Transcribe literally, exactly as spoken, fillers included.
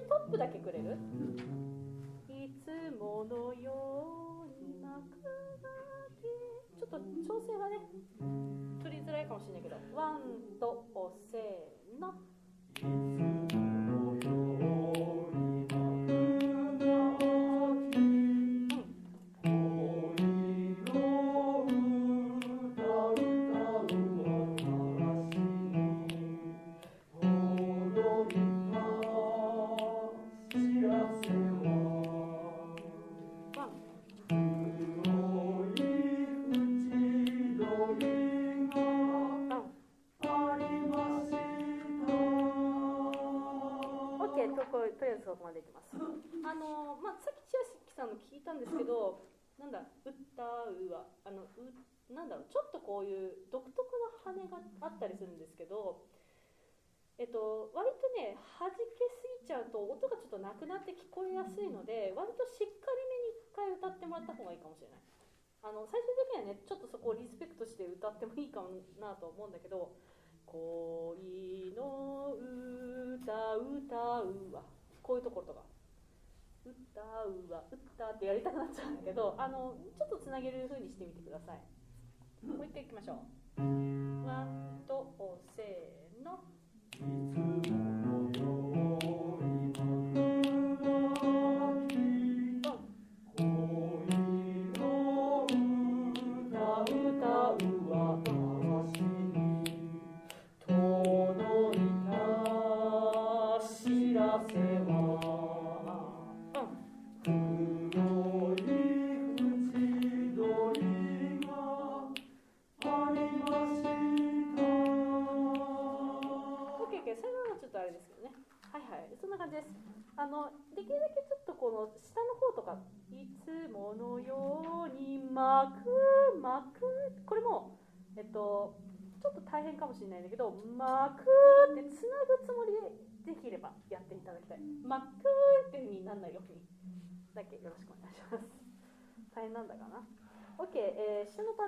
トップだけくれる？いつものように幕がけ、ちょっと調整はね取りづらいかもしれないけど、ワンとせーの。とりあえずそこまでいきます。あのまあ、さっき千秋さんの聞いたんですけど、なんだ歌うはあのうなんだろう、ちょっとこういう独特な羽があったりするんですけど、えっと割とね弾けすぎちゃうと音がちょっとなくなって聞こえやすいので、割としっかりめに一回歌ってもらった方がいいかもしれない。あの最終的にはねちょっとそこをリスペクトして歌ってもいいかなと思うんだけど、恋の歌歌うはこういうところとか、歌うは歌ってやりたくなっちゃうんだけど、あのちょっとつなげる風にしてみてください。もう一回いきましょう。ワンとせーの。そんな感じです。あのできるだけちょっとこの下の方とか、いつものように巻く巻く、これもえっとちょっと大変かもしれないんだけど、巻くってつなぐつもりでできればやっていただきたい。巻くっていう風にならないようにだけよろしくお願いします。大変なんだかな。 OK、えー、下のパート